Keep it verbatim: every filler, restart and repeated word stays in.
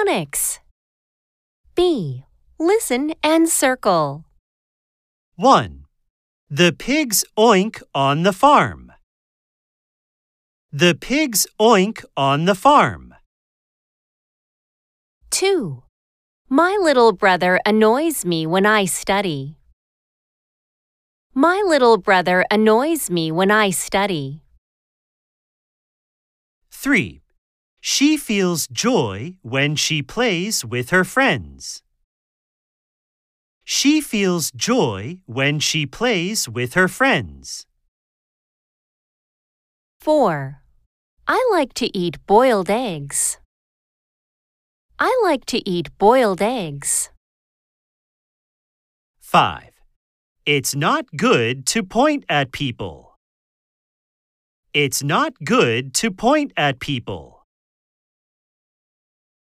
phonics. B. Listen and circle. one. The pigs oink on the farm. The pigs oink on the farm. two. My little brother annoys me when I study. My little brother annoys me when I study. three. She feels joy when she plays with her friends. She feels joy when she plays with her friends. four. I like to eat boiled eggs. I like to eat boiled eggs. five. It's not good to point at people. It's not good to point at people.